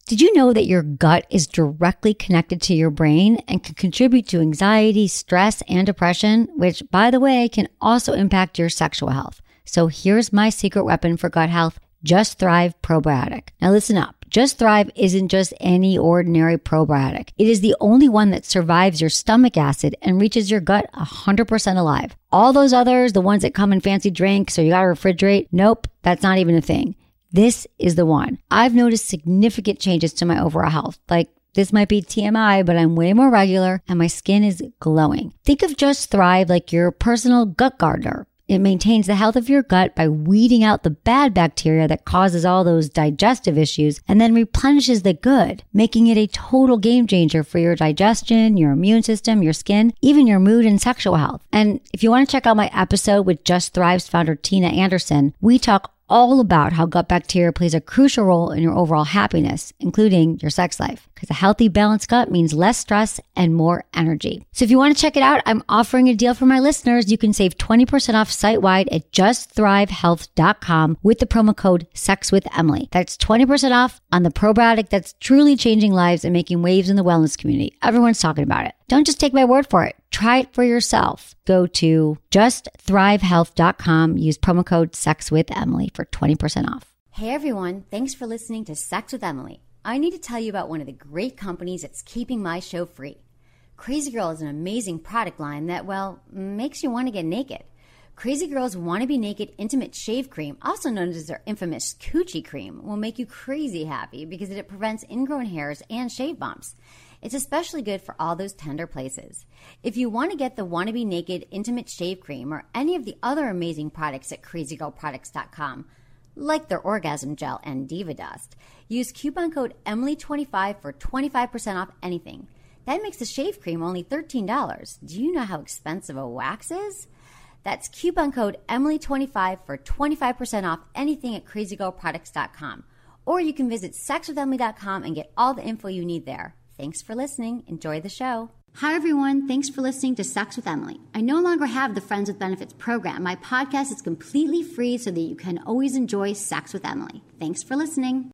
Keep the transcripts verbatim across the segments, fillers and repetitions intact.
Did you know that your gut is directly connected to your brain and can contribute to anxiety, stress, and depression, which, by the way, can also impact your sexual health? So here's my secret weapon for gut health, Just Thrive Probiotic. Now listen up. Just Thrive isn't just any ordinary probiotic. It is the only one that survives your stomach acid and reaches your gut one hundred percent alive. All those others, the ones that come in fancy drinks or you gotta refrigerate, nope, that's not even a thing. This is the one. I've noticed significant changes to my overall health. Like, this might be T M I, but I'm way more regular and my skin is glowing. Think of Just Thrive like your personal gut gardener. It maintains the health of your gut by weeding out the bad bacteria that causes all those digestive issues and then replenishes the good, making it a total game changer for your digestion, your immune system, your skin, even your mood and sexual health. And if you want to check out my episode with Just Thrive's founder, Tina Anderson, we talk all about how gut bacteria plays a crucial role in your overall happiness, including your sex life. Because a healthy, balanced gut means less stress and more energy. So if you want to check it out, I'm offering a deal for my listeners. You can save twenty percent off site-wide at just thrive health dot com with the promo code SEXWITHEMILY. That's twenty percent off on the probiotic that's truly changing lives and making waves in the wellness community. Everyone's talking about it. Don't just take my word for it. Try it for yourself. Go to just thrive health dot com. Use promo code SEXWITHEMILY for twenty percent off. Hey everyone, thanks for listening to Sex with Emily. I need to tell you about one of the great companies that's keeping my show free. Crazy Girl is an amazing product line that, well, makes you want to get naked. Crazy Girl's Wanna Be Naked Intimate Shave Cream, also known as their infamous Coochie Cream, will make you crazy happy because it prevents ingrown hairs and shave bumps. It's especially good for all those tender places. If you want to get the Wanna Be Naked Intimate Shave Cream or any of the other amazing products at crazy girl products dot com, like their Orgasm Gel and Diva Dust, use coupon code Emily twenty-five for twenty-five percent off anything. That makes the shave cream only thirteen dollars. Do you know how expensive a wax is? That's coupon code Emily twenty-five for twenty-five percent off anything at crazy girl products dot com. Or you can visit sex with emily dot com and get all the info you need there. Thanks for listening. Enjoy the show. Hi, everyone. Thanks for listening to Sex with Emily. I no longer have the Friends with Benefits program. My podcast is completely free so that you can always enjoy Sex with Emily. Thanks for listening.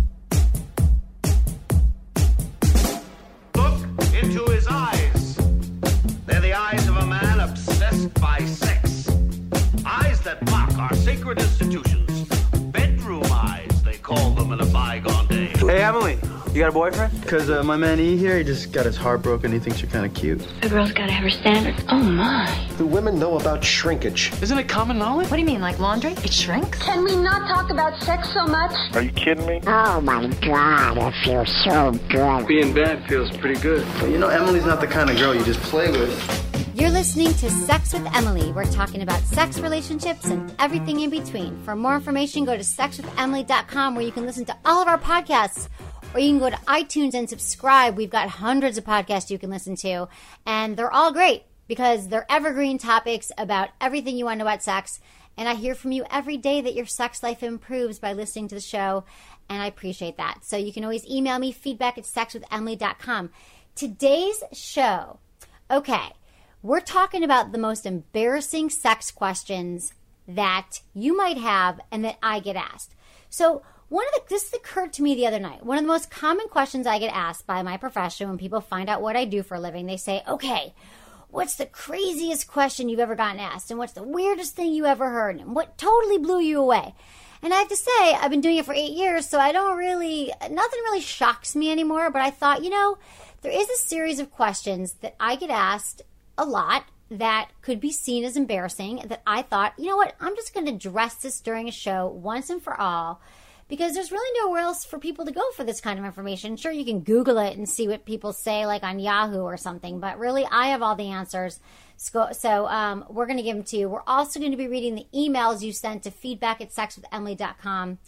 Look into his eyes. They're the eyes of a man obsessed by sex. Eyes that mock our sacred institutions. Bedroom eyes, they call them in a bygone day. Hey, Emily. You got a boyfriend? Because uh, my man E here, he just got his heart broken. He thinks you're kind of cute. A girl's got to have her standards. Oh, my. Do women know about shrinkage? Isn't it common knowledge? What do you mean, like laundry? It shrinks? Can we not talk about sex so much? Are you kidding me? Oh, my God. It feels so good. Being bad feels pretty good. But you know, Emily's not the kind of girl you just play with. You're listening to Sex with Emily. We're talking about sex, relationships, and everything in between. For more information, go to sex with emily dot com where you can listen to all of our podcasts. Or you can go to iTunes and subscribe. We've got hundreds of podcasts you can listen to. And they're all great because they're evergreen topics about everything you want to know about sex. And I hear from you every day that your sex life improves by listening to the show. And I appreciate that. So you can always email me, feedback at sex with emily dot com. Today's show, okay, we're talking about the most embarrassing sex questions that you might have and that I get asked. So One of the, this occurred to me the other night. One of the most common questions I get asked by my profession when people find out what I do for a living, they say, okay, what's the craziest question you've ever gotten asked? And what's the weirdest thing you ever heard? And what totally blew you away? And I have to say, I've been doing it for eight years, so I don't really, nothing really shocks me anymore. But I thought, you know, there is a series of questions that I get asked a lot that could be seen as embarrassing that I thought, you know what, I'm just going to address this during a show once and for all. Because there's really nowhere else for people to go for this kind of information. Sure, you can Google it and see what people say, like on Yahoo or something. But really, I have all the answers. So, so um, we're going to give them to you. We're also going to be reading the emails you sent to feedback at sex with emily dot com.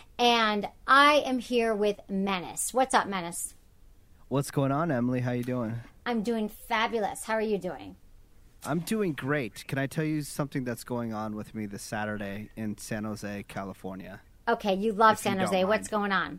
And I am here with Menace. What's up, Menace? What's going on, Emily? How you doing? I'm doing fabulous. How are you doing? I'm doing great. Can I tell you something that's going on with me this Saturday in San Jose, California? Okay, you love San Jose. What's going on?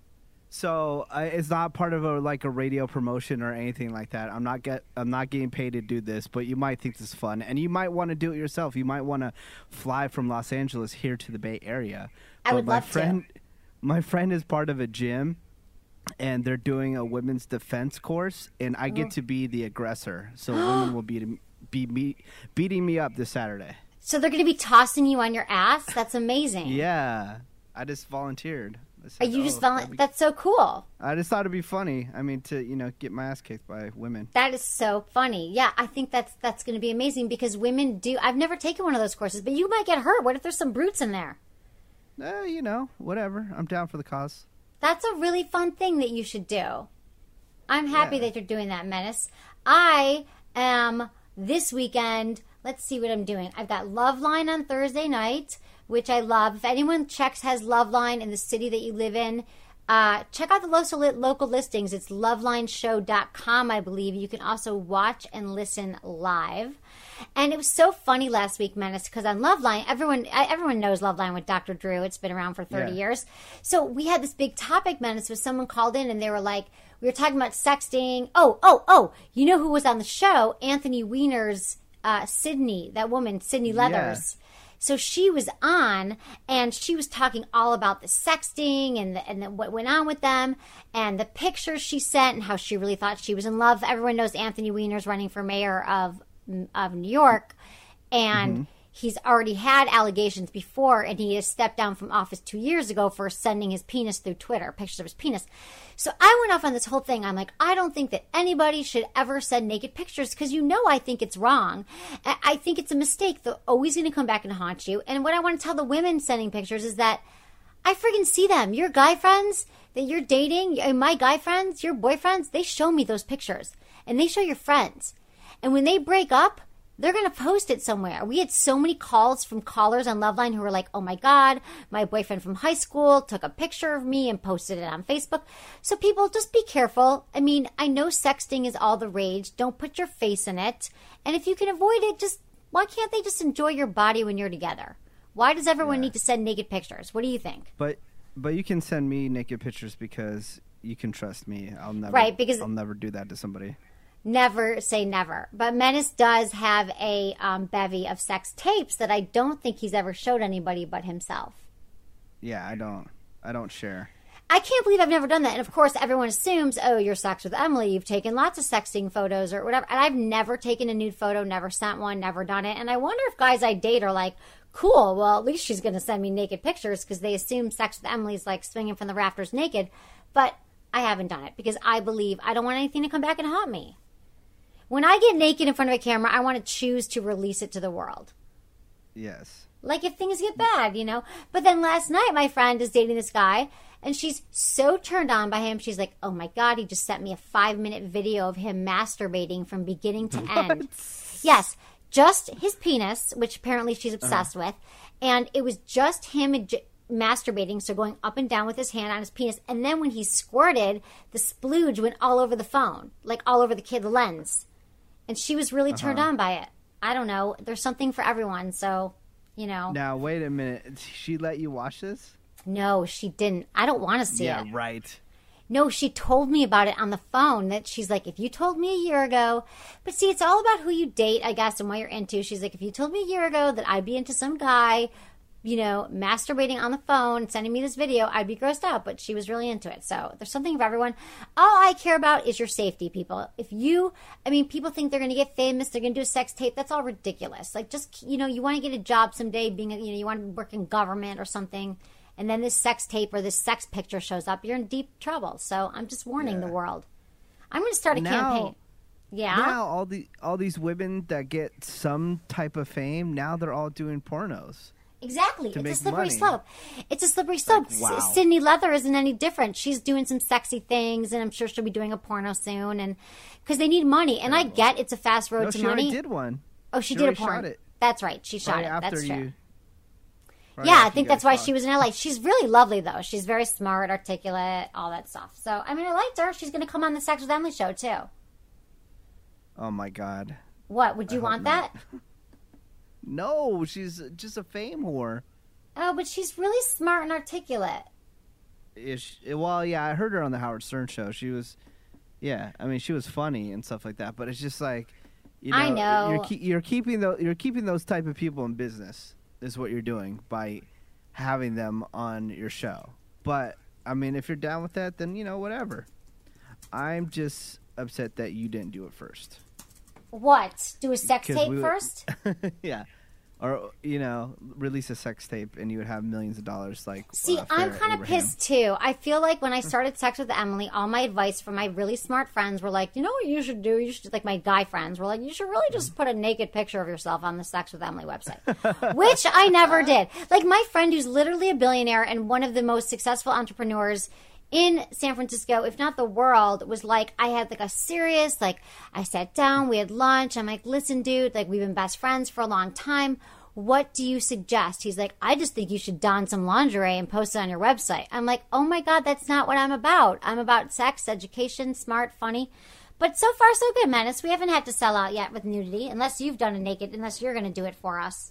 So uh, it's not part of a like a radio promotion or anything like that. I'm not get I'm not getting paid to do this, but you might think this is fun, and you might want to do it yourself. You might want to fly from Los Angeles here to the Bay Area. I but would my love friend, to. My friend is part of a gym, and they're doing a women's defense course, and I get to be the aggressor. So women will be be me, beating me up this Saturday. So they're going to be tossing you on your ass? That's amazing. Yeah, I just volunteered. I said, Are you oh, just volu- be... That's so cool. I just thought it'd be funny. I mean, to you know, get my ass kicked by women. That is so funny. Yeah, I think that's that's going to be amazing because women do. I've never taken one of those courses, but you might get hurt. What if there's some brutes in there? Uh, you know, whatever. I'm down for the cause. That's a really fun thing that you should do. I'm happy Yeah. that you're doing that, Menace. I am this weekend. Let's see what I'm doing. I've got Loveline on Thursday night, which I love. If anyone checks has Loveline in the city that you live in, uh, check out the local, local listings. It's loveline show dot com, I believe. You can also watch and listen live. And it was so funny last week, Menace, because on Loveline, everyone everyone knows Loveline with Doctor Drew. It's been around for thirty Yeah. years. So we had this big topic, Menace, where someone called in and they were like, we were talking about sexting. Oh, oh, oh, you know who was on the show? Anthony Weiner's uh, Sydney, that woman, Sydney Leathers. So she was on, and she was talking all about the sexting and the, and the, what went on with them, and the pictures she sent, and how she really thought she was in love. Everyone knows Anthony Weiner's running for mayor of of New York, and Mm-hmm. he's already had allegations before, and he has stepped down from office two years ago for sending his penis through Twitter, pictures of his penis. So I went off on this whole thing. I'm like, I don't think that anybody should ever send naked pictures because you know I think it's wrong. I I think it's a mistake. They're always going to come back and haunt you. And what I want to tell the women sending pictures is that I friggin' see them. Your guy friends that you're dating, and my guy friends, your boyfriends, they show me those pictures. And they show your friends. And when they break up, they're going to post it somewhere. We had so many calls from callers on Loveline who were like, oh my God, my boyfriend from high school took a picture of me and posted it on Facebook. So people, just be careful. I mean, I know sexting is all the rage. Don't put your face in it. And if you can avoid it, just, why can't they just enjoy your body when you're together? Why does everyone Yeah. need to send naked pictures? What do you think? But but you can send me naked pictures because you can trust me. I'll never Right, because- I'll never do that to somebody. Never say never. But Menace does have a um, bevy of sex tapes that I don't think he's ever showed anybody but himself. Yeah, I don't I don't share. I can't believe I've never done that. And of course, everyone assumes, oh, you're sex with Emily. You've taken lots of sexting photos or whatever. And I've never taken a nude photo, never sent one, never done it. And I wonder if guys I date are like, cool, well, at least she's going to send me naked pictures because they assume sex with Emily is like swinging from the rafters naked. But I haven't done it because I believe I don't want anything to come back and haunt me. When I get naked in front of a camera, I want to choose to release it to the world. Yes. Like if things get bad, you know. But then last night, my friend is dating this guy, and she's so turned on by him. She's like, oh my God, he just sent me a five-minute video of him masturbating from beginning to end. Yes, just his penis, which apparently she's obsessed uh-huh. with. And it was just him ej- masturbating, so going up and down with his hand on his penis. And then when he squirted, the splooge went all over the phone, like all over the kid, the lens. And she was really turned Uh-huh. on by it. I don't know. There's something for everyone, so, you know. Now wait a minute. She let you watch this? No, she didn't. I don't want to see yeah, it. right. No, she told me about it on the phone. That she's like, if you told me a year ago. But see, it's all about who you date, I guess, and what you're into. She's like, if you told me a year ago that I'd be into some guy, you know, masturbating on the phone, sending me this video, I'd be grossed out. But she was really into it. So there's something for everyone. All I care about is your safety, people. If you, I mean, people think they're going to get famous, they're going to do a sex tape. That's all ridiculous. Like, just, you know, you want to get a job someday, being, a, you know, you want to work in government or something, and then this sex tape or this sex picture shows up, you're in deep trouble. So I'm just warning Yeah. the world. I'm going to start a Now- campaign. Yeah. Now all the all these women that get some type of fame, now they're all doing pornos. Exactly. to It's a make slippery money. slope. It's a slippery slope. Like, wow. S- Sydney Leather isn't any different. She's doing some sexy things, and I'm sure she'll be doing a porno soon. And because they need money, and I get it's a fast road No, to she money. already did one. Oh, she, She did a already porn. shot it. That's right. She shot Right it. after That's true. you. right yeah, I after think you that's guys why talked. she was in L A. She's really lovely, though. She's very smart, articulate, all that stuff. So, I mean, I liked her. She's going to come on the Sex with Emily show, too. Oh my God. What? Would you I want hope not. that? No, she's just a fame whore. Oh, but she's really smart and articulate. Ish. Well, yeah, I heard her on the Howard Stern show. She was, yeah, I mean, she was funny and stuff like that. But it's just like, you know, I know. You're, ke- you're keeping those you're keeping those type of people in business is what you're doing by having them on your show. But I mean, if you're down with that, then, you know, whatever. I'm just upset that you didn't do it first. What? Do a sex 'Cause tape we would- first? Yeah. Or, you know, release a sex tape and you would have millions of dollars like See, uh, I'm Farrah kind of Abraham. pissed too. I feel like when I started Sex with Emily, all my advice from my really smart friends were like, you know what you should do? You should, like my guy friends were like, you should really just put a naked picture of yourself on the Sex with Emily website, which I never did. Like my friend who's literally a billionaire and one of the most successful entrepreneurs in San Francisco, if not the world, was like, I had like a serious, like I sat down, we had lunch. I'm like, listen, dude, like we've been best friends for a long time. What do you suggest? He's like, I just think you should don some lingerie and post it on your website. I'm like, oh my God, that's not what I'm about. I'm about sex, education, smart, funny. But so far, so good, Menace. We haven't had to sell out yet with nudity, unless you've done a naked, unless you're going to do it for us.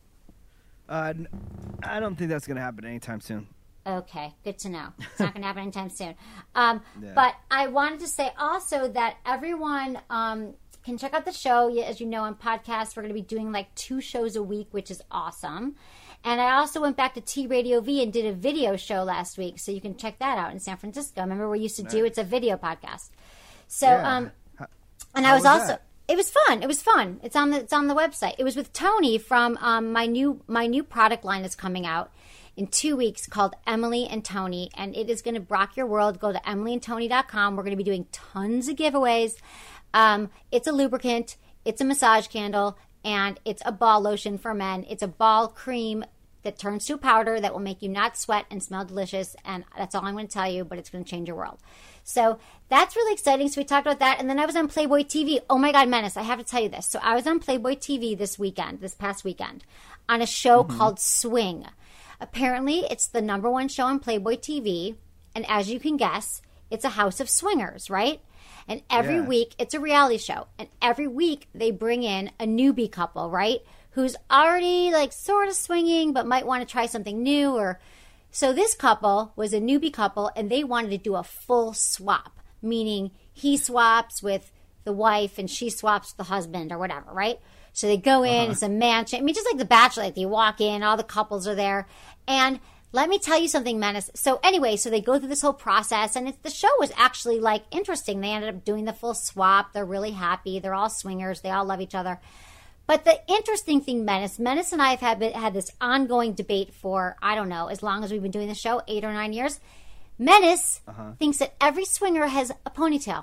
Uh, n- I don't think that's going to happen anytime soon. Okay, good to know. It's not going to happen anytime soon. Um, Yeah. But I wanted to say also that everyone um, can check out the show. Yeah, as you know, on podcasts, we're going to be doing like two shows a week, which is awesome. And I also went back to T Radio V and did a video show last week, so you can check that out in San Francisco. Remember we used to do? It's a video podcast. So, Yeah. um, and how I was, was also. that? It was fun. It was fun. It's on the it's on the website. It was with Tony from um, my new my new product line is coming out in two weeks called Emily and Tony, and it is going to rock your world. Go to emily and tony dot com. We're going to be doing tons of giveaways. Um, it's a lubricant, it's a massage candle, and it's a ball lotion for men. It's a ball cream that turns to a powder that will make you not sweat and smell delicious, and that's all I'm going to tell you, but it's going to change your world. So that's really exciting. So we talked about that, and then I was on Playboy T V. Oh my God, Menace, I have to tell you this. So I was on Playboy T V this weekend, this past weekend, on a show Mm-hmm. called Swing. Apparently, it's the number one show on Playboy T V, and as you can guess, it's a house of swingers, right? And every Yeah. week, it's a reality show, and every week they bring in a newbie couple, right? Who's already like sort of swinging, but might want to try something new. Or so this couple was a newbie couple, and they wanted to do a full swap, meaning he swaps with the wife and she swaps with the husband or whatever, right? So they go in, Uh-huh. it's a mansion. I mean, just like The Bachelor, like they walk in, all the couples are there. And let me tell you something, Menace. So anyway, so they go through this whole process, and it's, the show was actually like interesting. They ended up doing the full swap. They're really happy. They're all swingers. They all love each other. But the interesting thing, Menace, Menace and I have had, had this ongoing debate for, I don't know, as long as we've been doing the show, eight or nine years. Menace Uh-huh. thinks that every swinger has a ponytail.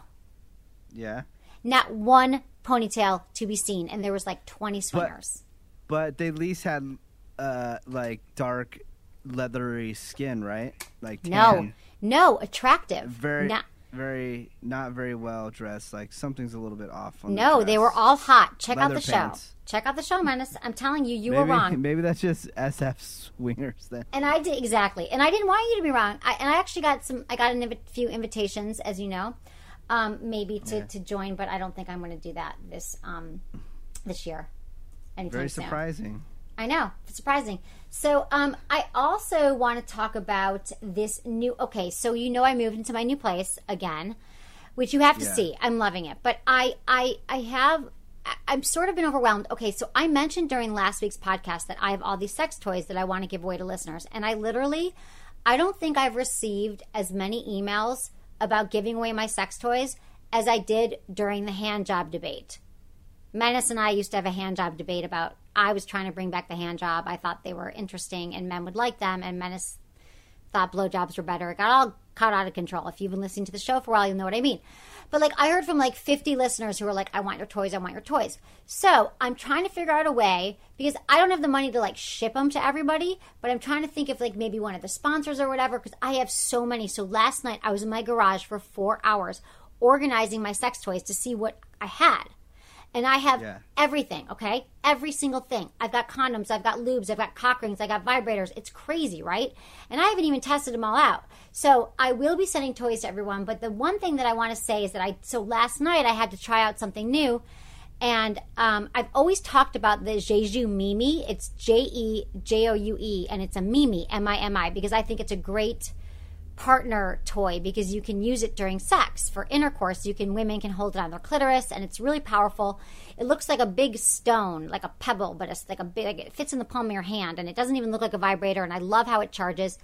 Yeah. Not one ponytail to be seen, and there was like twenty swingers. But they at least had, uh, like, dark, leathery skin, right? Like, no, tan. no, attractive. Very, Not- very, not very well dressed. Like, something's a little bit off on the no, dress. they were all hot. Check out Leather the pants. show. Check out the show, Menace. I'm telling you, you maybe, were wrong. Maybe that's just S F swingers then. And I did exactly, and I didn't want you to be wrong. I, and I actually got some. I got a invi- few invitations, as you know, um, maybe to, Yeah. to join, but I don't think I'm going to do that this um, this year. Anytime Very soon. surprising. I know, it's surprising. So um, I also want to talk about this new. Okay, so you know I moved into my new place again, which you have to Yeah. see. I'm loving it, but I I I have. I- I've sort of been overwhelmed. Okay, so I mentioned during last week's podcast that I have all these sex toys that I want to give away to listeners. And I literally, I don't think I've received as many emails about giving away my sex toys as I did during the hand job debate. Menace and I used to have a hand job debate about, I was trying to bring back the hand job. I thought they were interesting and men would like them. And Menace thought blowjobs were better. It got all caught out of control. If you've been listening to the show for a while, you'll know what I mean. But like I heard from like fifty listeners who were like, I want your toys, I want your toys. So I'm trying to figure out a way, because I don't have the money to like ship them to everybody, but I'm trying to think of like maybe one of the sponsors or whatever, because I have so many. So last night I was in my garage for four hours organizing my sex toys to see what I had. And I have Yeah. everything, okay? Every single thing. I've got condoms, I've got lubes, I've got cock rings, I got vibrators. It's crazy, right? And I haven't even tested them all out. So I will be sending toys to everyone. But the one thing that I want to say is that I, so last night I had to try out something new. And um, I've always talked about the Jeju Mimi. It's J E J O U E, and it's a Mimi, M I M I, because I think it's a great partner toy, because you can use it during sex for intercourse. You can women can hold it on their clitoris, and it's really powerful. It looks like a big stone, like a pebble, but it's like a big. It fits in the palm of your hand, and it doesn't even look like a vibrator. And I love how it charges.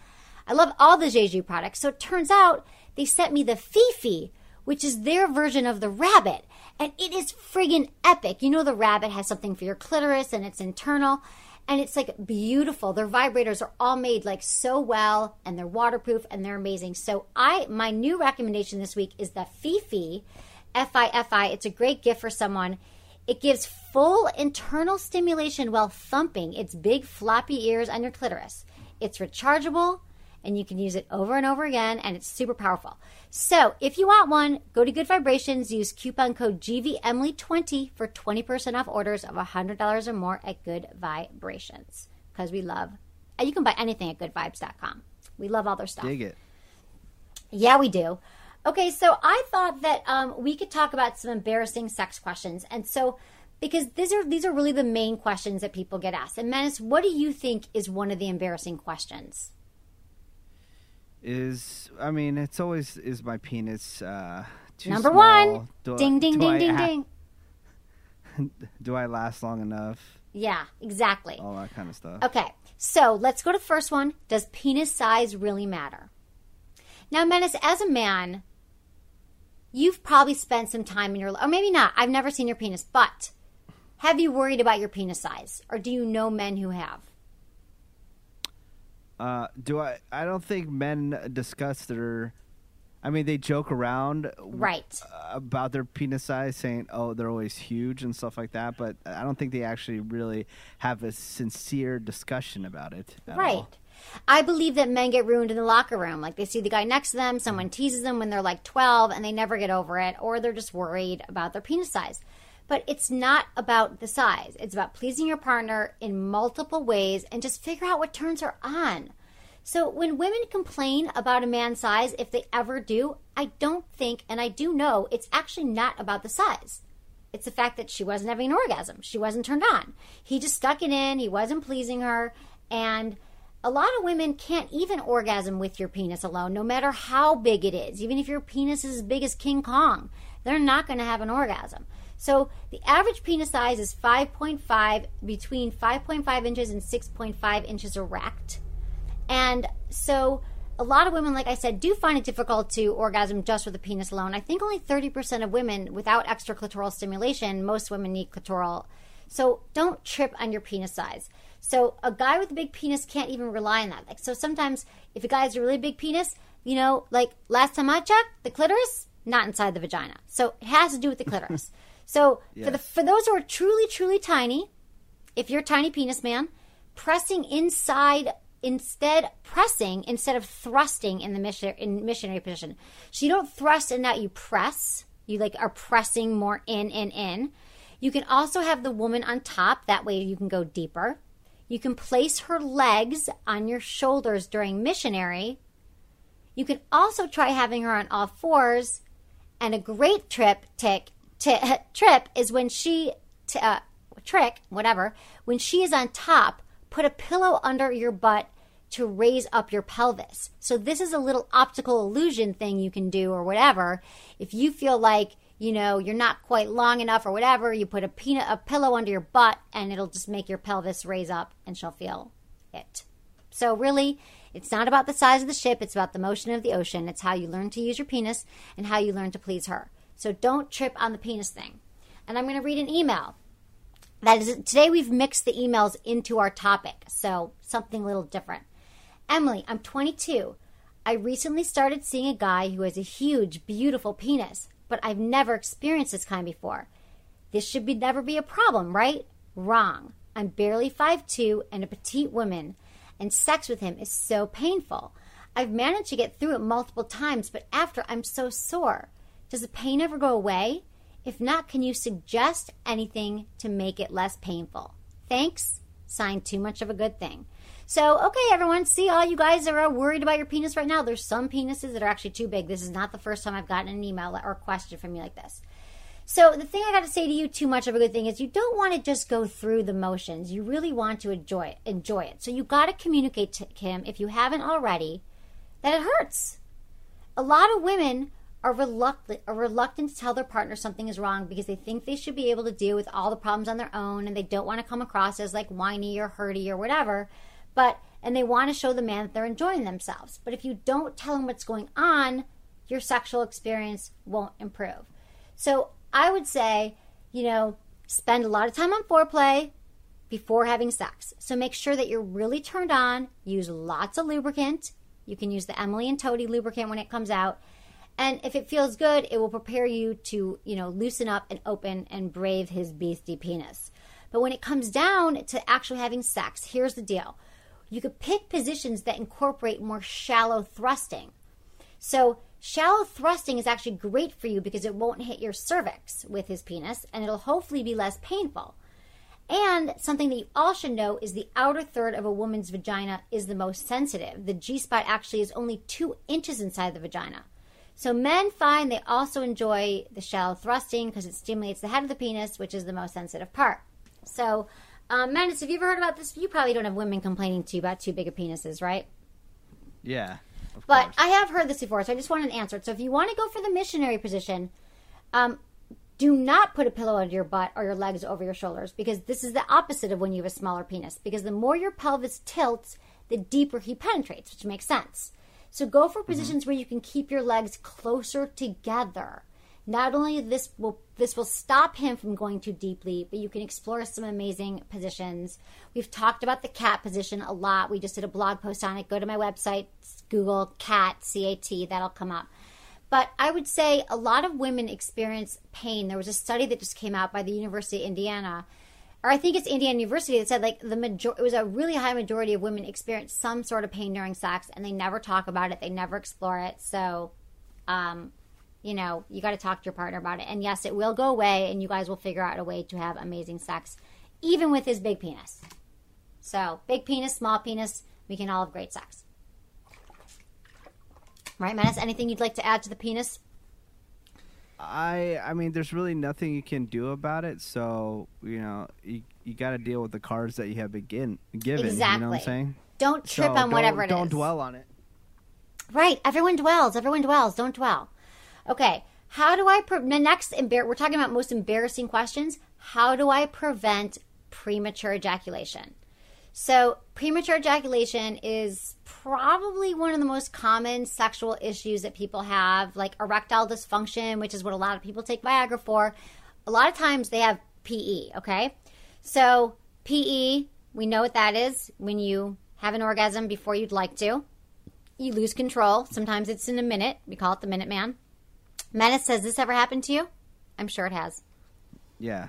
I love all the Jeju products. So it turns out they sent me the Fifi, which is their version of the rabbit. And it is friggin' epic. You know the rabbit has something for your clitoris and it's internal. And it's like beautiful. Their vibrators are all made like so well, and they're waterproof and they're amazing. So I, my new recommendation this week is the Fifi, F I F I. It's a great gift for someone. It gives full internal stimulation while thumping its big floppy ears on your clitoris. It's rechargeable, and you can use it over and over again, and it's super powerful. So if you want one, go to Good Vibrations, use coupon code G V Emily twenty for twenty percent off orders of one hundred dollars or more at Good Vibrations, because we love, and you can buy anything at good vibes dot com. We love all their stuff. Dig it. Yeah, we do. Okay, so I thought that um, we could talk about some embarrassing sex questions. And so, because these are these are really the main questions that people get asked. And Menace, what do you think is one of the embarrassing questions? Is, I mean, it's always, is my penis uh, too Number small? one. Do ding, I, ding, do ding, I ding, ha- ding. Do I last long enough? Yeah, exactly. All that kind of stuff. Okay, so let's go to the first one. Does penis size really matter? Now, Menace, as a man, you've probably spent some time in your, or maybe not. I've never seen your penis, but have you worried about your penis size? Or do you know men who have? Uh, do I, I don't think men discuss their, I mean, they joke around right. about their penis size, saying, oh, they're always huge and stuff like that. But I don't think they actually really have a sincere discussion about it. Right. All. I believe that men get ruined in the locker room. Like they see the guy next to them, someone teases them when they're like twelve and they never get over it, or they're just worried about their penis size. But it's not about the size. It's about pleasing your partner in multiple ways and just figure out what turns her on. So when women complain about a man's size, if they ever do, I don't think, and I do know, it's actually not about the size. It's the fact that she wasn't having an orgasm. She wasn't turned on. He just stuck it in. He wasn't pleasing her. And a lot of women can't even orgasm with your penis alone, no matter how big it is. Even if your penis is as big as King Kong, they're not going to have an orgasm. So the average penis size is five point five, between five point five inches and six point five inches erect. And so a lot of women, like I said, do find it difficult to orgasm just with a penis alone. I think only thirty percent of women without extra clitoral stimulation, most women need clitoral. So don't trip on your penis size. So a guy with a big penis can't even rely on that. Like, so sometimes if a guy has a really big penis, you know, like last time I checked, the clitoris, not inside the vagina. So it has to do with the clitoris. So yes. for the for those who are truly, truly tiny, if you're a tiny penis man, pressing inside, instead pressing instead of thrusting in the mission, in missionary position. So you don't thrust in that, you press. You like are pressing more in, in, in. You can also have the woman on top. That way you can go deeper. You can place her legs on your shoulders during missionary. You can also try having her on all fours. And a great trip tick, t- trip is when she, t- uh, trick, whatever, when she is on top, put a pillow under your butt to raise up your pelvis. So this is a little optical illusion thing you can do or whatever. If you feel like, you know, you're not quite long enough or whatever, you put a peanut, a pillow under your butt and it'll just make your pelvis raise up and she'll feel it. So really, it's not about the size of the ship. It's about the motion of the ocean. It's how you learn to use your penis and how you learn to please her. So don't trip on the penis thing. And I'm going to read an email. That is, today we've mixed the emails into our topic. So something a little different. Emily, I'm twenty-two. I recently started seeing a guy who has a huge, beautiful penis, but I've never experienced this kind before. This should be never be a problem, right? Wrong. I'm barely five two and a petite woman, and sex with him is so painful. I've managed to get through it multiple times, but after I'm so sore. Does the pain ever go away? If not, can you suggest anything to make it less painful? Thanks. Signed, Too Much of a Good Thing. So, okay, everyone, see all you guys that are worried about your penis right now. There's some penises that are actually too big. This is not the first time I've gotten an email or question from you like this. So the thing I got to say to you, Too Much of a Good Thing, is you don't want to just go through the motions. You really want to enjoy it. Enjoy it. So you got to communicate to him, if you haven't already, that it hurts. A lot of women are reluctant, are reluctant to tell their partner something is wrong because they think they should be able to deal with all the problems on their own and they don't want to come across as like whiny or hurty or whatever. But and they want to show the man that they're enjoying themselves. But if you don't tell them what's going on, your sexual experience won't improve. So I would say, you know, spend a lot of time on foreplay before having sex. So make sure that you're really turned on. Use lots of lubricant. You can use the Emily and Toady lubricant when it comes out. And if it feels good, it will prepare you to, you know, loosen up and open and brave his beastie penis. But when it comes down to actually having sex, here's the deal. You could pick positions that incorporate more shallow thrusting. So shallow thrusting is actually great for you because it won't hit your cervix with his penis, and it'll hopefully be less painful. And something that you all should know is the outer third of a woman's vagina is the most sensitive. The G-spot actually is only two inches inside the vagina. So men find they also enjoy the shallow thrusting because it stimulates the head of the penis, which is the most sensitive part. So, um, Menace, have you ever heard about this? You probably don't have women complaining to you about too big of penises, right? Yeah. But course. I have heard this before, so I just wanted to answer it. So if you want to go for the missionary position, um, do not put a pillow under your butt or your legs over your shoulders, because this is the opposite of when you have a smaller penis. Because the more your pelvis tilts, the deeper he penetrates, which makes sense. So go for positions mm-hmm. where you can keep your legs closer together. Not only this will this will stop him from going too deeply, but you can explore some amazing positions. We've talked about the cat position a lot. We just did a blog post on it. Go to my website, Google cat, C A T, that'll come up. But I would say a lot of women experience pain. There was a study that just came out by the University of Indiana, or I think it's Indiana University, that said like the major- it was a really high majority of women experience some sort of pain during sex, and they never talk about it. They never explore it. So, um, you know, you got to talk to your partner about it. And yes, it will go away, and you guys will figure out a way to have amazing sex, even with his big penis. So, big penis, small penis, we can all have great sex. Right, Menace? Anything you'd like to add to the penis? I I mean, there's really nothing you can do about it. So, you know, you, you got to deal with the cards that you have been given. Exactly. You know what I'm saying? Don't trip so on whatever it don't is. Don't dwell on it. Right. Everyone dwells. Everyone dwells. Don't dwell. Okay. How do I... Pre- the next... Embar- we're talking about most embarrassing questions. How do I prevent premature ejaculation? So premature ejaculation is probably one of the most common sexual issues that people have, like erectile dysfunction, which is what a lot of people take Viagra for. A lot of times they have P E, okay? So P E, we know what that is. When you have an orgasm before you'd like to, you lose control. Sometimes it's in a minute. We call it the Minute Man. Menace, has this ever happened to you? I'm sure it has. Yeah.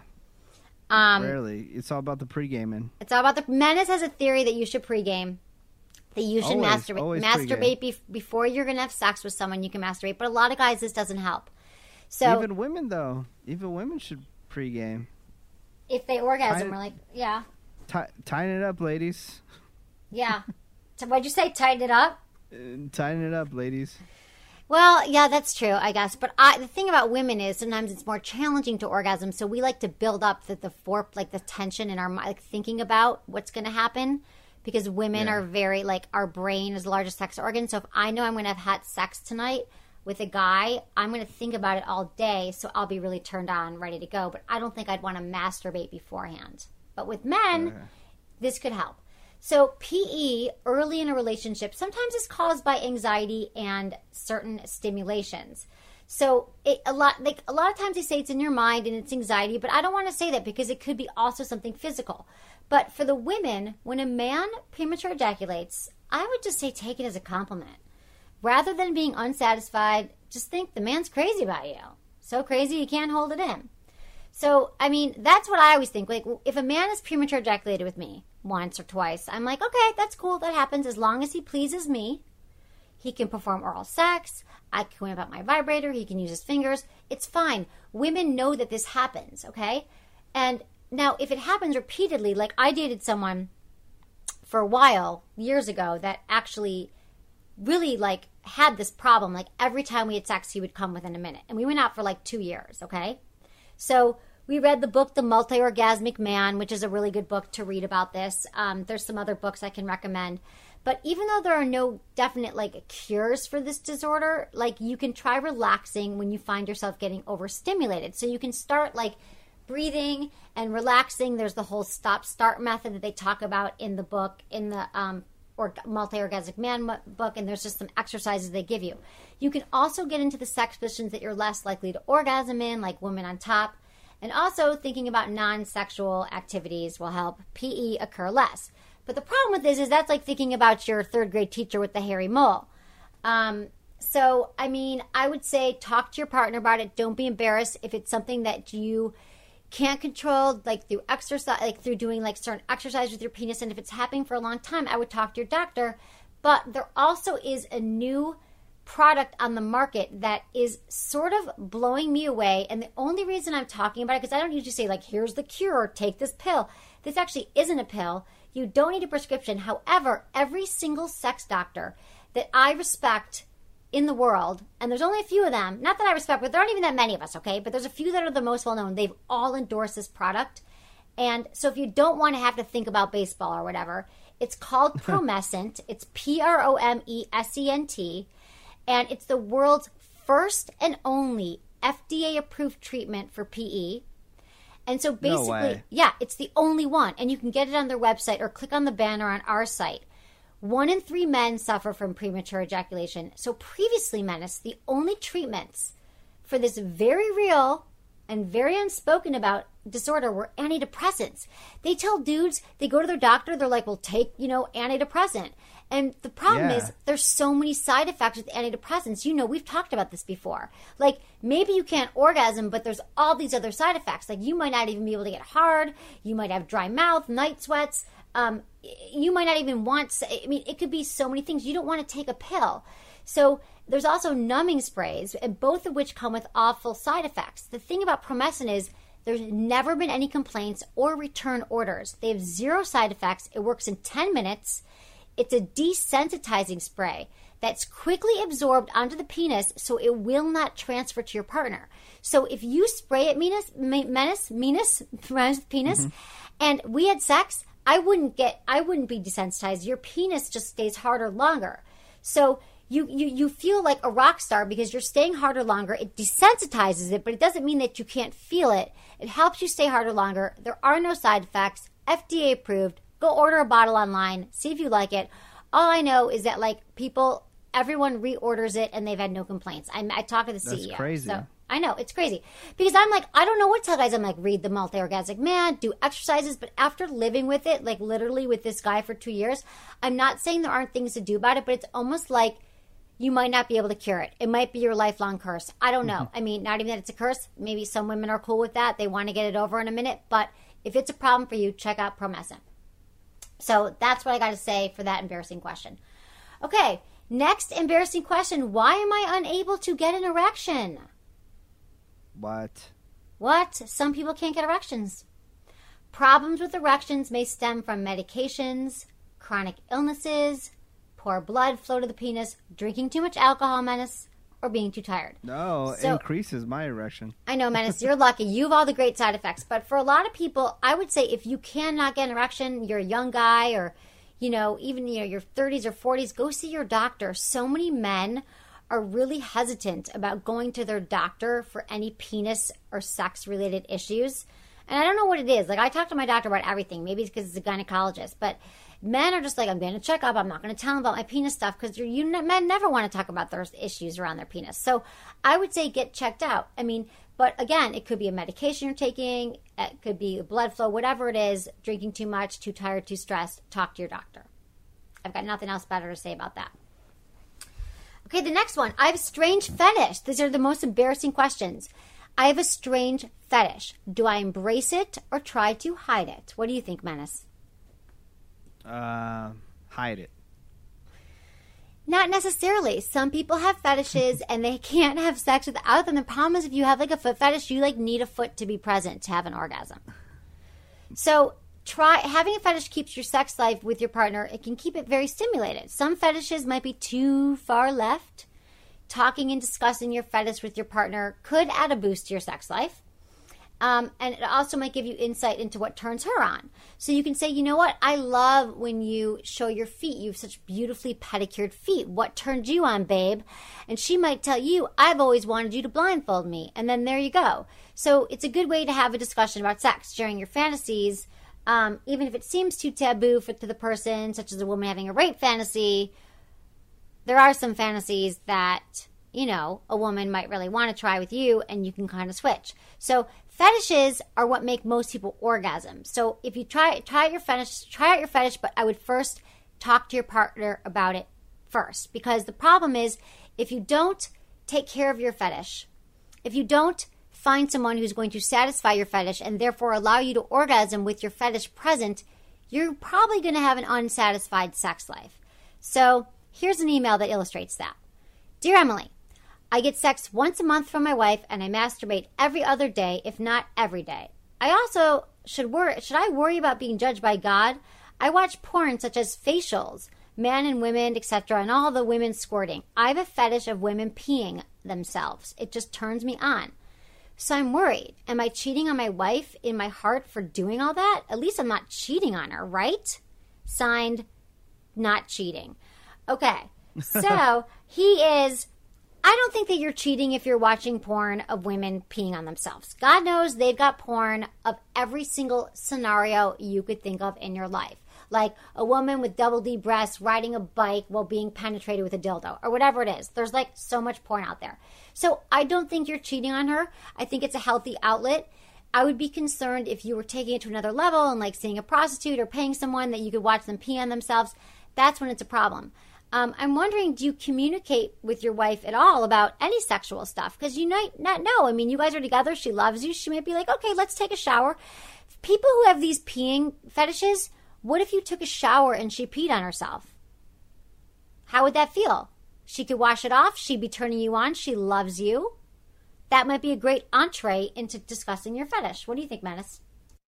Um, Rarely. It's all about the pre-gaming. It's all about the... Menace has a theory that you should pregame. That you should always, masturbate. always Masturbate be- before you're going to have sex with someone. You can masturbate. But a lot of guys, this doesn't help. So even women, though. Even women should pre-game. If they orgasm, Tighten- we're like, yeah. T- tighten it up, ladies. Yeah. So what'd you say? Tighten it up? Uh, tighten it up, ladies. Well, yeah, that's true, I guess. But I, the thing about women is sometimes it's more challenging to orgasm, so we like to build up the, the fore, like the tension in our mind, like thinking about what's going to happen, because women Yeah. are very, like, our brain is the largest sex organ. So if I know I'm going to have hot sex tonight with a guy, I'm going to think about it all day, so I'll be really turned on, ready to go. But I don't think I'd want to masturbate beforehand. But with men, Uh. this could help. So P E early in a relationship sometimes is caused by anxiety and certain stimulations. So it, a lot like a lot of times they say it's in your mind and it's anxiety, but I don't want to say that because it could be also something physical. But for the women, when a man premature ejaculates, I would just say take it as a compliment. Rather than being unsatisfied, just think the man's crazy about you. So crazy you can't hold it in. So, I mean, that's what I always think. Like, if a man is premature ejaculated with me once or twice, I'm like, okay, that's cool. That happens as long as he pleases me. He can perform oral sex. I can whip out my vibrator. He can use his fingers. It's fine. Women know that this happens, okay? And now, if it happens repeatedly, like I dated someone for a while, years ago, that actually really, like, had this problem. Like, every time we had sex, he would come within a minute. And we went out for, like, two years, okay? So we read the book, The Multi-Orgasmic Man, which is a really good book to read about this. Um, there's some other books I can recommend. But even though there are no definite, like, cures for this disorder, like, you can try relaxing when you find yourself getting overstimulated. So you can start, like, breathing and relaxing. There's the whole stop-start method that they talk about in the book, in the um, or Multi-Orgasmic Man book, and there's just some exercises they give you. You can also get into the sex positions that you're less likely to orgasm in, like women on top. And also thinking about non-sexual activities will help P E occur less. But the problem with this is that's like thinking about your third grade teacher with the hairy mole. Um, so, I mean, I would say talk to your partner about it. Don't be embarrassed if it's something that you can't control, like through exercise, like through doing like certain exercise with your penis. And if it's happening for a long time, I would talk to your doctor. But there also is a new product on the market that is sort of blowing me away. And the only reason I'm talking about it, because I don't usually say like, here's the cure, take this pill. This actually isn't a pill. You don't need a prescription. However, every single sex doctor that I respect in the world, and there's only a few of them, not that I respect, but there aren't even that many of us, okay? But there's a few that are the most well-known. They've all endorsed this product. And so if you don't want to have to think about baseball or whatever, it's called Promescent. It's P R O M E S E N T. And it's the world's first and only F D A-approved treatment for P E. And so basically, No way. yeah, it's the only one. And you can get it on their website or click on the banner on our site. One in three men suffer from premature ejaculation. So previously, Menace, the only treatments for this very real and very unspoken about disorder were antidepressants. They tell dudes, they go to their doctor, they're like, well, take, you know, antidepressant. And the problem Yeah. is there's so many side effects with antidepressants. You know, we've talked about this before. Like, maybe you can't orgasm, but there's all these other side effects. Like, you might not even be able to get hard. You might have dry mouth, night sweats. Um, you might not even want, I mean, it could be so many things. You don't want to take a pill. So there's also numbing sprays, and both of which come with awful side effects. The thing about Promescent is there's never been any complaints or return orders. They have zero side effects. It works in ten minutes. It's a desensitizing spray that's quickly absorbed onto the penis, so it will not transfer to your partner. So if you spray it, menace, menace, menace, penis, mm-hmm. and we had sex, I wouldn't get, I wouldn't be desensitized. Your penis just stays harder longer. So you, you, you feel like a rock star because you're staying harder longer. It desensitizes it, but it doesn't mean that you can't feel it. It helps you stay harder longer. There are no side effects. F D A approved. Go order a bottle online. See if you like it. All I know is that like people, everyone reorders it and they've had no complaints. I, I talk to the C E O. That's crazy. So I know, it's crazy. Because I'm like, I don't know what to tell guys. I'm like, read the Multi-Orgasmic Man, do exercises. But after living with it, like literally with this guy for two years, I'm not saying there aren't things to do about it, but it's almost like you might not be able to cure it. It might be your lifelong curse. I don't know. I mean, not even that it's a curse. Maybe some women are cool with that. They want to get it over in a minute. But if it's a problem for you, check out Promescent. So that's what I got to say for that embarrassing question. Okay, next embarrassing question. Why am I unable to get an erection? What? What? Some people can't get erections. Problems with erections may stem from medications, chronic illnesses, poor blood flow to the penis, drinking too much alcohol, Menace, or being too tired. No, So- increases my erection. I know, Menace, you're lucky. You have all the great side effects. But for a lot of people, I would say if you cannot get an erection, you're a young guy or, you know, even you know, your thirties or forties, go see your doctor. So many men are really hesitant about going to their doctor for any penis or sex-related issues. And I don't know what it is. Like, I talk to my doctor about everything. Maybe it's because it's a gynecologist. But men are just like, I'm going to check up. I'm not going to tell them about my penis stuff because you men never want to talk about their issues around their penis. So I would say get checked out. I mean, but again, it could be a medication you're taking. It could be blood flow, whatever it is, drinking too much, too tired, too stressed. Talk to your doctor. I've got nothing else better to say about that. Okay, the next one. I have a strange fetish. These are the most embarrassing questions. I have a strange fetish. Do I embrace it or try to hide it? What do you think, Menace? Uh, hide it. Not necessarily. Some people have fetishes and they can't have sex without them. The problem is if you have like a foot fetish, you like need a foot to be present to have an orgasm. So try having a fetish keeps your sex life with your partner. It can keep it very stimulated. Some fetishes might be too far left. Talking and discussing your fetish with your partner could add a boost to your sex life. Um, and it also might give you insight into what turns her on. So you can say, you know what? I love when you show your feet. You have such beautifully pedicured feet. What turned you on, babe? And she might tell you, I've always wanted you to blindfold me. And then there you go. So it's a good way to have a discussion about sex. Sharing your fantasies Um, even if it seems too taboo for to the person, such as a woman having a rape fantasy, there are some fantasies that, you know, a woman might really want to try with you, and you can kind of switch. So fetishes are what make most people orgasm. So if you try try out your fetish, try out your fetish, but I would first talk to your partner about it first, because the problem is if you don't take care of your fetish, if you don't find someone who's going to satisfy your fetish and therefore allow you to orgasm with your fetish present, you're probably going to have an unsatisfied sex life. So here's an email that illustrates that. Dear Emily, I get sex once a month from my wife and I masturbate every other day, if not every day. I also should worry, should I worry about being judged by God? I watch porn such as facials, men and women, et cetera, and all the women squirting. I have a fetish of women peeing themselves. It just turns me on. So I'm worried. Am I cheating on my wife in my heart for doing all that? At least I'm not cheating on her, right? Signed, not cheating. Okay, so he is... I don't think that you're cheating if you're watching porn of women peeing on themselves. God knows they've got porn of every single scenario you could think of in your life. Like a woman with double D breasts riding a bike while being penetrated with a dildo or whatever it is. There's like so much porn out there. So I don't think you're cheating on her. I think it's a healthy outlet. I would be concerned if you were taking it to another level and like seeing a prostitute or paying someone that you could watch them pee on themselves. That's when it's a problem. Um, I'm wondering, do you communicate with your wife at all about any sexual stuff? Because you might not know. I mean, you guys are together. She loves you. She might be like, okay, let's take a shower. People who have these peeing fetishes, what if you took a shower and she peed on herself? How would that feel? She could wash it off. She'd be turning you on. She loves you. That might be a great entree into discussing your fetish. What do you think, Menace?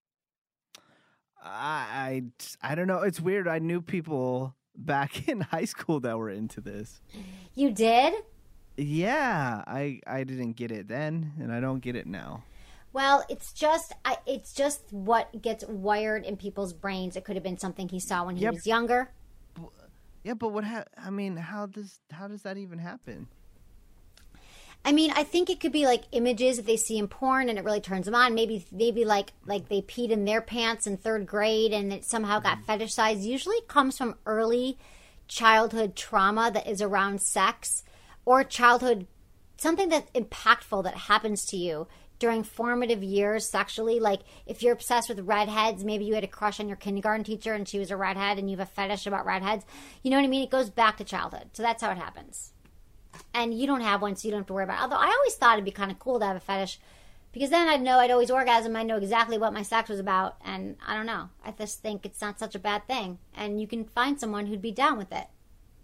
I, I, I don't know. It's weird. I knew people back in high school that were into this. You did? Yeah, I I didn't get it then, and I don't get it now. Well, it's just I, it's just what gets wired in people's brains. It could have been something he saw when he yep. was younger. Yeah, but what? Ha- I mean, how does how does that even happen? I mean, I think it could be like images that they see in porn and it really turns them on. Maybe maybe like like they peed in their pants in third grade and it somehow got fetishized. Usually it comes from early childhood trauma that is around sex or childhood, something that's impactful that happens to you during formative years sexually. Like if you're obsessed with redheads, maybe you had a crush on your kindergarten teacher and she was a redhead and you have a fetish about redheads. You know what I mean? It goes back to childhood. So that's how it happens. And you don't have one, so you don't have to worry about it. Although I always thought it'd be kind of cool to have a fetish because then I'd know I'd always orgasm. I'd know exactly what my sex was about. And I don't know. I just think it's not such a bad thing. And you can find someone who'd be down with it.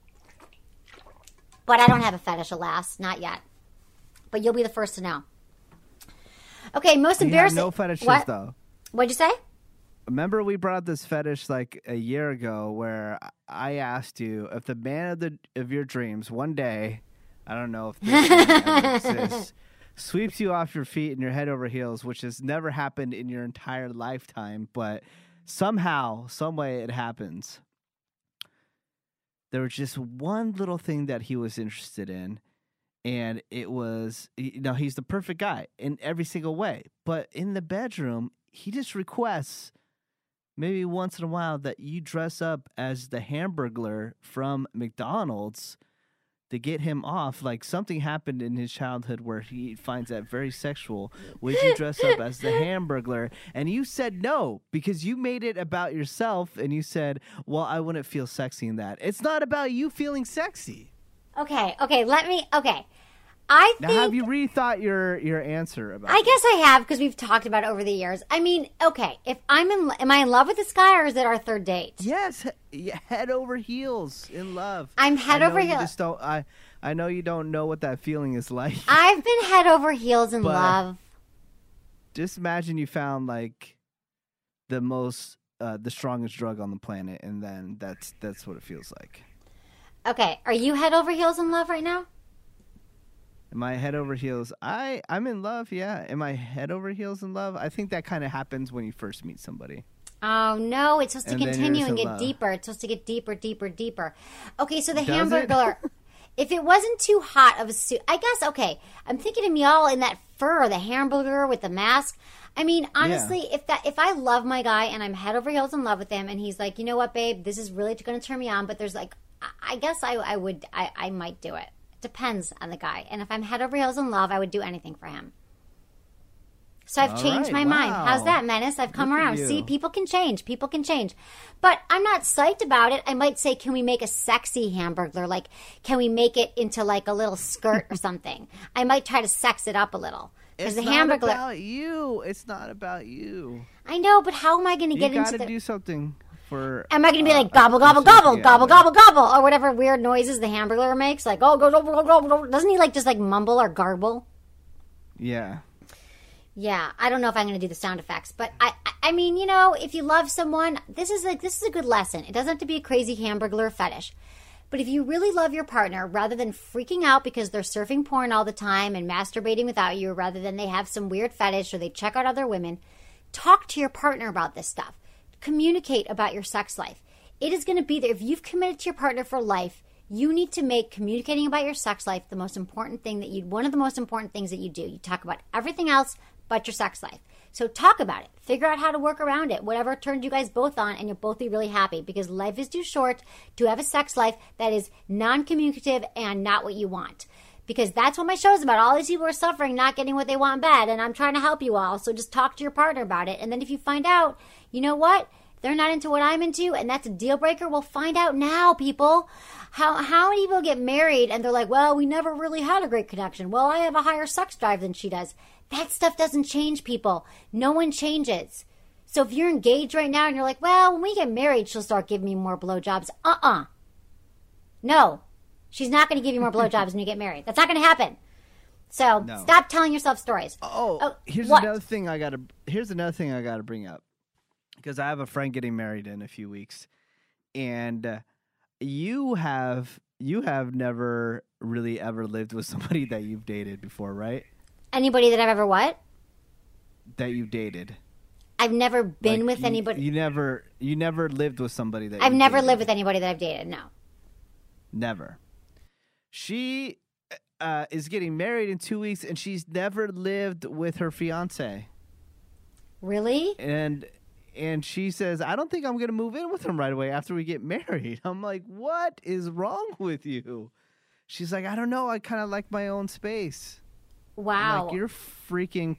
But I don't have a fetish, alas. Not yet. But you'll be the first to know. Okay, most embarrassing... You have no fetishes, what? though. What'd you say? Remember we brought this fetish like a year ago where I asked you if the man of, the, of your dreams one day... I don't know if this ever exists, sweeps you off your feet and your head over heels, which has never happened in your entire lifetime, but somehow, some way it happens. There was just one little thing that he was interested in, and it was, you know, he's the perfect guy in every single way, but in the bedroom, he just requests maybe once in a while that you dress up as the Hamburglar from McDonald's to get him off. Like something happened in his childhood where he finds that very sexual. Would you dress up as the Hamburglar? And you said no because you made it about yourself and you said, well, I wouldn't feel sexy in that. It's not about you feeling sexy. Okay, okay, let me, okay. I now, think... have you rethought your, your answer about I this? guess I have because we've talked about it over the years. I mean, okay, if I'm in, am I in love with this guy or is it our third date? Yes, head over heels in love. I'm head I over heels. Just don't, I, I know you don't know what that feeling is like. I've been head over heels in love. Just imagine you found like the most, uh, the strongest drug on the planet, and then that's that's what it feels like. Okay, are you head over heels in love right now? Am I head over heels? I, I'm in love, yeah. Am I head over heels in love? I think that kind of happens when you first meet somebody. Oh, no. It's supposed to And then continue you're and just in get love. deeper. It's supposed to get deeper, deeper, deeper. Okay, so the Does it? Hamburglar, if it wasn't too hot of a suit, I guess, okay, I'm thinking of y'all in that fur or the hamburger with the mask. I mean, honestly, yeah. if that if I love my guy and I'm head over heels in love with him, and he's like, you know what, babe, this is really going to turn me on, but there's like, I guess I, I would, I, I might do it. It depends on the guy. And if I'm head over heels in love, I would do anything for him. So I've All changed right, my wow. mind. How's that, Menace? I've come Look at around. you. See, people can change. People can change. But I'm not psyched about it. I might say, can we make a sexy hamburger? Like, can we make it into like a little skirt or something? I might try to sex it up a little. It's the not hamburger, about you. It's not about you. I know, but how am I going to get you into gotta the... do something for... Am I going to be uh, like, gobble, gobble, yourself, gobble, yeah, gobble, yeah. gobble, gobble, or whatever weird noises the hamburger makes? Like, oh, go, go, go, go, go. Doesn't he like just like mumble or garble? Yeah. Yeah, I don't know if I'm going to do the sound effects, but I, I mean, you know, if you love someone, this is like this is a good lesson. It doesn't have to be a crazy hamburger fetish, but if you really love your partner, rather than freaking out because they're surfing porn all the time and masturbating without you, rather than they have some weird fetish or they check out other women, talk to your partner about this stuff. Communicate about your sex life. It is going to be there. If you've committed to your partner for life, you need to make communicating about your sex life the most important thing that you, one of the most important things that you do. You talk about everything else but your sex life. So talk about it. Figure out how to work around it. Whatever turns you guys both on, and you'll both be really happy, because life is too short to have a sex life that is non-communicative and not what you want. Because that's what my show is about. All these people are suffering, not getting what they want in bed, and I'm trying to help you all. So just talk to your partner about it. And then if you find out, you know what? They're not into what I'm into, and that's a deal breaker. We'll find out now, people. How how many people get married and they're like, well, we never really had a great connection. Well, I have a higher sex drive than she does. That stuff doesn't change people. No one changes. So if you're engaged right now and you're like, well, when we get married, she'll start giving me more blowjobs. Uh-uh. No. She's not going to give you more blowjobs when you get married. That's not going to happen. So No. stop telling yourself stories. Oh, Oh, here's what? another thing I got to here's another thing I got to bring up. Because I have a friend getting married in a few weeks, and uh, you have you have never really ever lived with somebody that you've dated before, right? Anybody that I've ever what? That you've dated. I've never been Like, with you, anybody. You never you never lived with somebody that I've you never dated. lived with anybody that I've dated. No. Never. She uh, is getting married in two weeks, and she's never lived with her fiance. Really? And and she says, I don't think I'm going to move in with him right away after we get married. I'm like, what is wrong with you? She's like, I don't know. I kind of like my own space. I'm Wow. like, you're freaking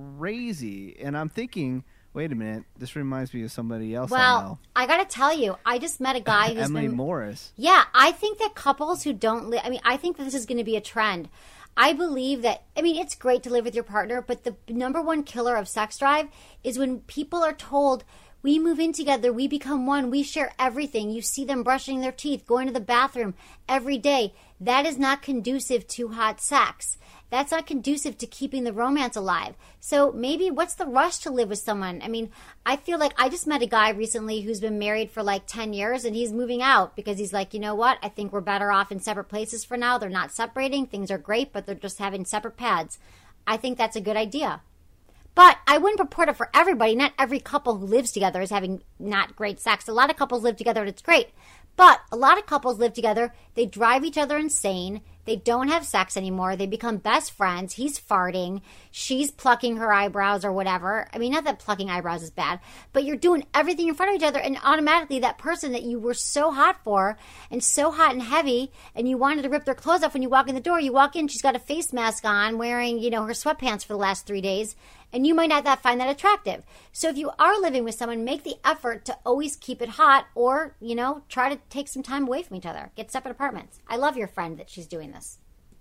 crazy. And I'm thinking, wait a minute. This reminds me of somebody else I Well, know. I got to tell you, I just met a guy who's Emily been... Morris. Yeah, I think that couples who don't live... I mean, I think that this is going to be a trend. I believe that... I mean, it's great to live with your partner, but the number one killer of sex drive is when people are told, we move in together, we become one, we share everything. You see them brushing their teeth, going to the bathroom every day. That is not conducive to hot sex. That's not conducive to keeping the romance alive. So maybe what's the rush to live with someone? I mean, I feel like I just met a guy recently who's been married for like ten years, and he's moving out because he's like, you know what? I think we're better off in separate places for now. They're not separating. Things are great, but they're just having separate pads. I think that's a good idea. But I wouldn't purport it for everybody. Not every couple who lives together is having not great sex. A lot of couples live together and it's great. But a lot of couples live together. They drive each other insane. They don't have sex anymore. They become best friends. He's farting. She's plucking her eyebrows or whatever. I mean, not that plucking eyebrows is bad, but you're doing everything in front of each other. And automatically that person that you were so hot for and so hot and heavy and you wanted to rip their clothes off when you walk in the door, you walk in, she's got a face mask on wearing, you know, her sweatpants for the last three days. And you might not that find that attractive. So if you are living with someone, make the effort to always keep it hot or, you know, try to take some time away from each other. Get separate apartments. I love your friend that she's doing this.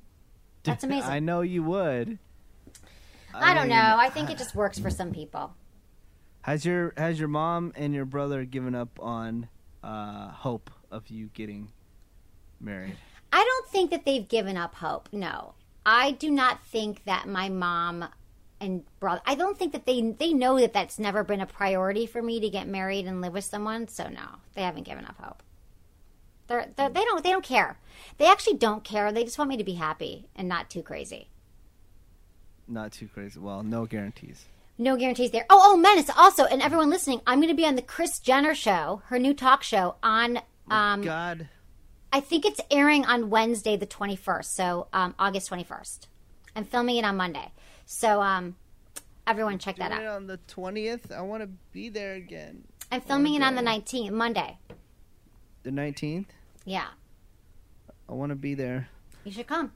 That's amazing. I know you would. I, I don't mean, know. I think it just works for some people. Has your has your mom and your brother given up on uh, hope of you getting married? I don't think that they've given up hope. No. I do not think that my mom and brother, I don't think that they they know that that's never been a priority for me to get married and live with someone. So no, they haven't given up hope. They're, they're, they don't they don't care. They actually don't care. They just want me to be happy and not too crazy. Not too crazy. Well, no guarantees. No guarantees there. Oh, oh, Menace. Also, and everyone listening, I'm going to be on the Kris Jenner show, her new talk show on. Um, God. I think it's airing on Wednesday, the twenty-first. So um, August twenty-first. I'm filming it on Monday. So um, everyone check that Doing out. it on the twentieth. I want to be there again. I'm filming it on the nineteenth, Monday. The nineteenth? Yeah. I want to be there. You should come.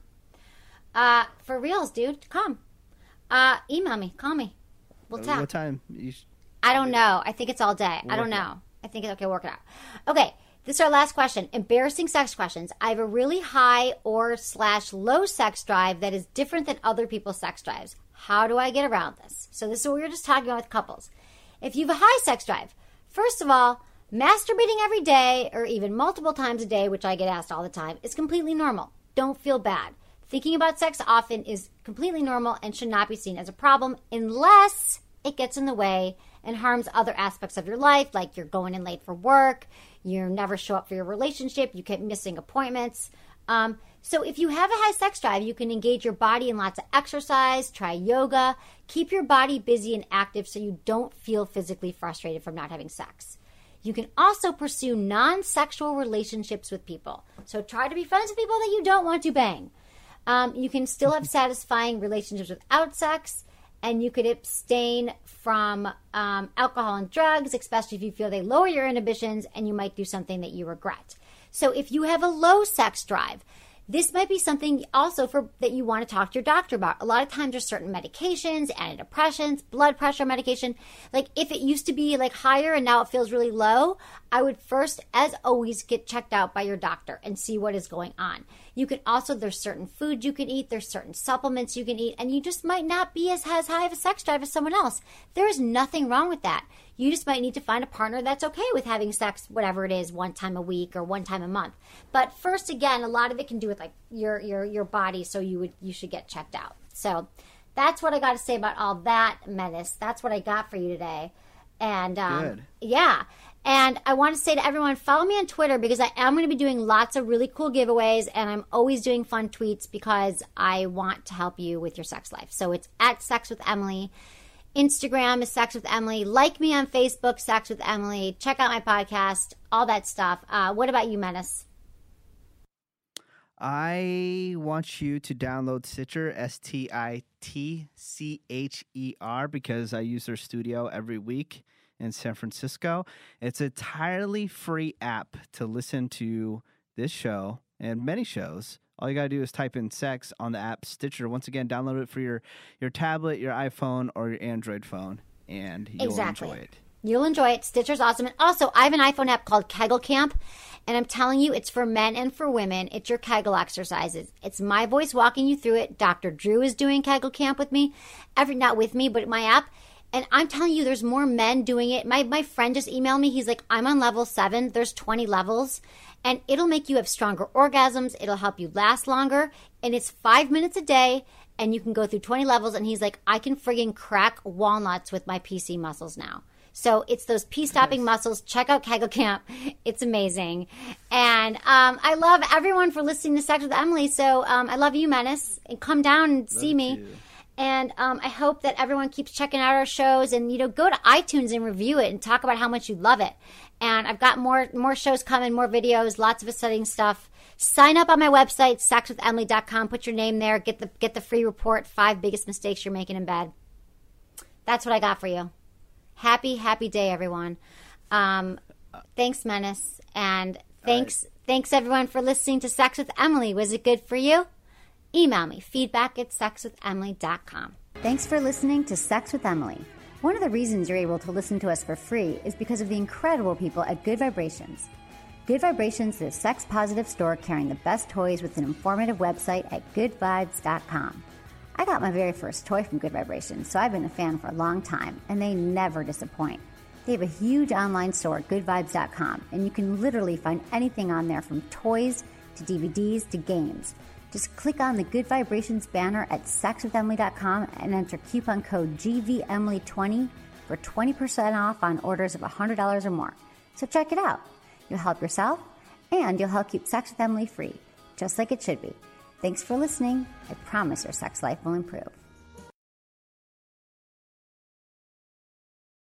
Uh, for reals, dude. Come. Uh, email me. Call me. We'll Uh, talk. What time? You sh- I don't know. I think it's all day. I don't Work it know. I think it's okay. Work it out. Okay. This is our last question. Embarrassing sex questions. I have a really high or slash low sex drive that is different than other people's sex drives. How do I get around this? So this is what we were just talking about with couples. If you have a high sex drive, first of all, masturbating every day or even multiple times a day, which I get asked all the time, is completely normal. Don't feel bad. Thinking about sex often is completely normal and should not be seen as a problem unless it gets in the way and harms other aspects of your life, like you're going in late for work, you never show up for your relationship, you keep missing appointments. Um, so if you have a high sex drive, you can engage your body in lots of exercise, try yoga, keep your body busy and active so you don't feel physically frustrated from not having sex. You can also pursue non-sexual relationships with people. So try to be friends with people that you don't want to bang. Um, you can still have satisfying relationships without sex, and you could abstain from um, alcohol and drugs, especially if you feel they lower your inhibitions and you might do something that you regret. So if you have a low sex drive, this might be something also for that you want to talk to your doctor about. A lot of times there's certain medications, antidepressants, blood pressure medication. Like if it used to be like higher and now it feels really low, I would first, as always, get checked out by your doctor and see what is going on. You can also, there's certain food you can eat, there's certain supplements you can eat, and you just might not be as, as high of a sex drive as someone else. There is nothing wrong with that. You just might need to find a partner that's okay with having sex, whatever it is, one time a week or one time a month. But first, again, a lot of it can do with like your your your body, so you would you should get checked out. So that's what I got to say about all that, Menace. That's what I got for you today. And um, Good. Yeah. And I want to say to everyone, follow me on Twitter because I am going to be doing lots of really cool giveaways, and I'm always doing fun tweets because I want to help you with your sex life. So it's at Sex with Emily. Instagram is Sex with Emily. Like me on Facebook, Sex with Emily. Check out my podcast, all that stuff. Uh, what about you, Menace? I want you to download Stitcher, S T I T C H E R, because I use their studio every week in San Francisco. It's an entirely free app to listen to this show and many shows. All you got to do is type in sex on the app Stitcher. Once again, download it for your, your tablet, your iPhone, or your Android phone, and you'll Exactly. enjoy it. You'll enjoy it. Stitcher's awesome. And also, I have an iPhone app called Kegel Camp, and I'm telling you, it's for men and for women. It's your Kegel exercises. It's my voice walking you through it. Doctor Drew is doing Kegel Camp with me. Every Not with me, but my app. And I'm telling you, there's more men doing it. My my friend just emailed me. He's like, I'm on level seven. There's twenty levels. And it'll make you have stronger orgasms. It'll help you last longer. And it's five minutes a day. And you can go through twenty levels. And he's like, I can friggin' crack walnuts with my P C muscles now. So it's those pee-stopping nice. muscles. Check out Kegel Camp. It's amazing. And um, I love everyone for listening to Sex with Emily. So um, I love you, Menace. And come down and see love me. You. And um, I hope that everyone keeps checking out our shows, and you know, go to iTunes and review it and talk about how much you love it. And I've got more more shows coming, more videos, lots of exciting stuff. Sign up on my website, sex with emily dot com. Put your name there. Get the get the free report. Five biggest mistakes you're making in bed. That's what I got for you. Happy happy day, everyone. Um, thanks, Menace, and thanks right. thanks everyone for listening to Sex with Emily. Was it good for you? Email me, feedback at sex with emily dot com. Thanks for listening to Sex with Emily. One of the reasons you're able to listen to us for free is because of the incredible people at Good Vibrations. Good Vibrations is a sex-positive store carrying the best toys with an informative website at good vibes dot com. I got my very first toy from Good Vibrations, so I've been a fan for a long time, and they never disappoint. They have a huge online store at good vibes dot com, and you can literally find anything on there from toys to D V Ds to games. Just click on the Good Vibrations banner at sex with emily dot com and enter coupon code G V Emily twenty for twenty percent off on orders of one hundred dollars or more. So check it out. You'll help yourself, and you'll help keep Sex with Emily free, just like it should be. Thanks for listening. I promise your sex life will improve.